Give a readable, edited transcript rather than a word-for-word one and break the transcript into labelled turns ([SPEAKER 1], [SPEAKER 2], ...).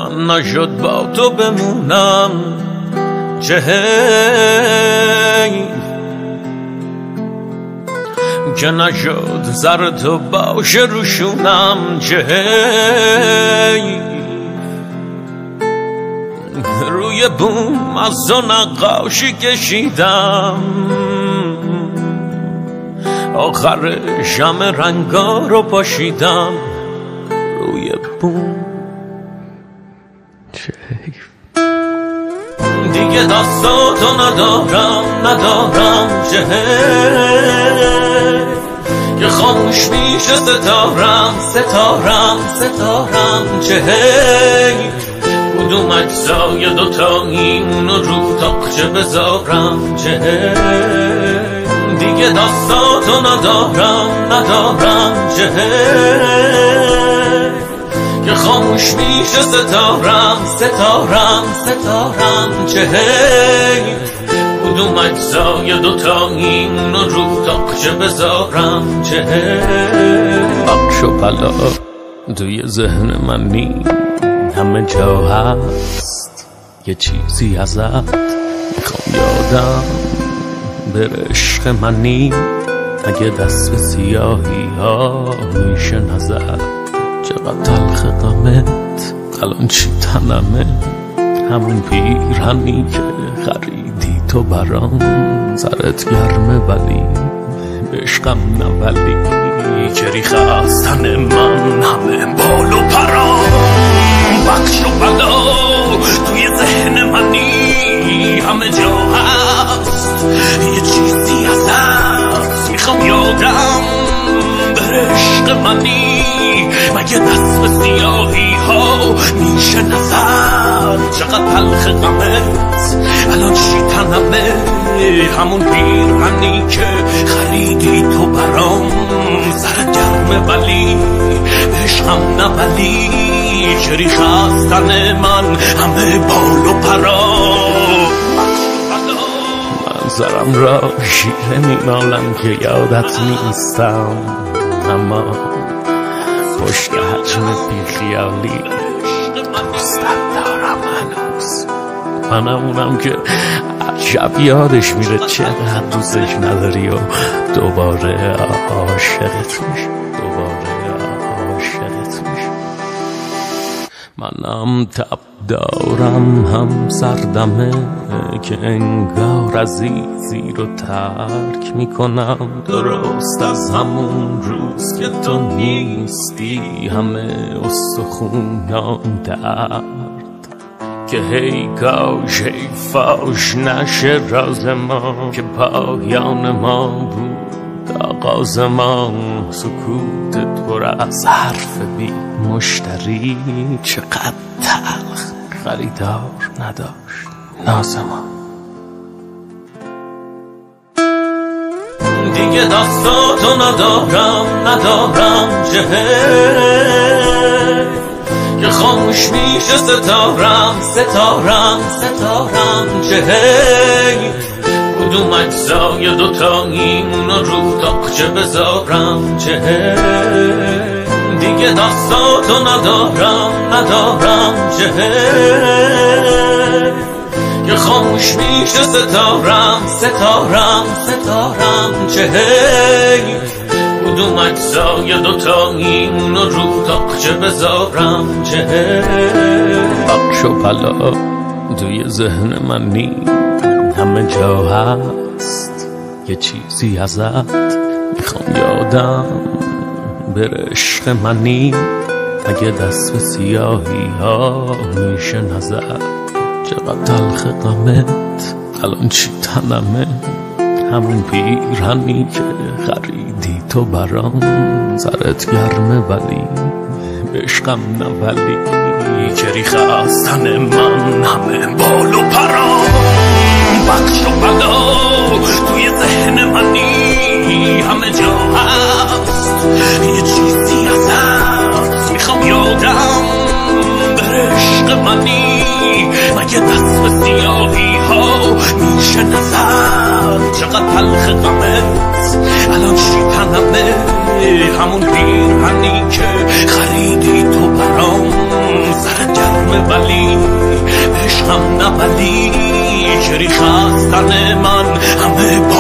[SPEAKER 1] من نشد با تو بمونم چه که نشد زر تو باشه روشونم چه روی بوم از تو نقاشی کشیدم آخر شم رنگا رو پاشیدم روی بوم دیگه دستاتو ندارم چه که خاموش میشه ستارم چه کدوم اجزای دوتاییمونو رو تاقچه بذارم چه دیگه دستاتو ندارم چه که خاموش میشه ستارم چه کدوم اجزای دوتاییمونو رو تاقچه بذارم چه بخش و بلا توی ذهن من نی همه جا هست یه چیزی ازت میخوام یادم بره عشق منی اگه دست به سیاهی ها میشه نظر چقدر تلخ غمت الان چی تنمه همون پیرهنی که خریدی تو برام سرت گرمه ولی به عشقم نولی که ریخه از تن من همه بال و پرام بخش و بلا توی ذهن منی همه جا هست یه چیزی ازت میخوام یادم بره عشق منی مگه دست به سیاهی ها میشه نظر چقدر تلخ غمت الان چی تنمه همون پیرهنی که خریدی تو برام سر گرمه ولی عشقم نولی که ریخه از تن من همه بال و پرام منظرم را شیره میمالم که یادت نیستم اما پشت حجم بیخیالی دوستت دارم هنوز منم اونم که عجب یادش میره چقدر دوستش نداری و دوباره عاشقت میشه منم تب دارم هم سردمه که انگار عزیزی رو ترک میکنم درست از همون روز که تو نیستی همه استخونام درد که هی کاش هی فاش نشه راز ما که پایان ما بود آغاز ما سکوتت پر از حرف بی مشتری چقدر تلخ خریدار نداشت ناز ما دیگه دستاتو ندارم چه که خاموش میشه ستارم چه کدوم اجزای دوتاییمونو رو تاقچه بذارم چه دیگه دستاتو ندارم چه که خاموش میشه ستارم چه کدوم اجزای دوتاییمونو رو تاقچه بذارم چه بخش و بلا توی ذهن من نی همه جا هست یه چیزی ازت میخوام یادم بره عشق منی اگه دست به سیاهی ها میشه نظر چقدر تلخ غمت الان چی تنمه همون پیرهنی که خریدی تو برام سرت گرمه ولی به عشقم نولی که ریخه از تن من همه بال و پرام بخش و بلا توی ذهن منی همه جا هست یه چیزی ازت میخوام یادم بره عشق منی مگه دست به سیاهی ها میشه نظر چقدر تلخ غمت الان چی تنمه همون پیرهنی که خریدی تو برام سر گرمه ولی بستن من همه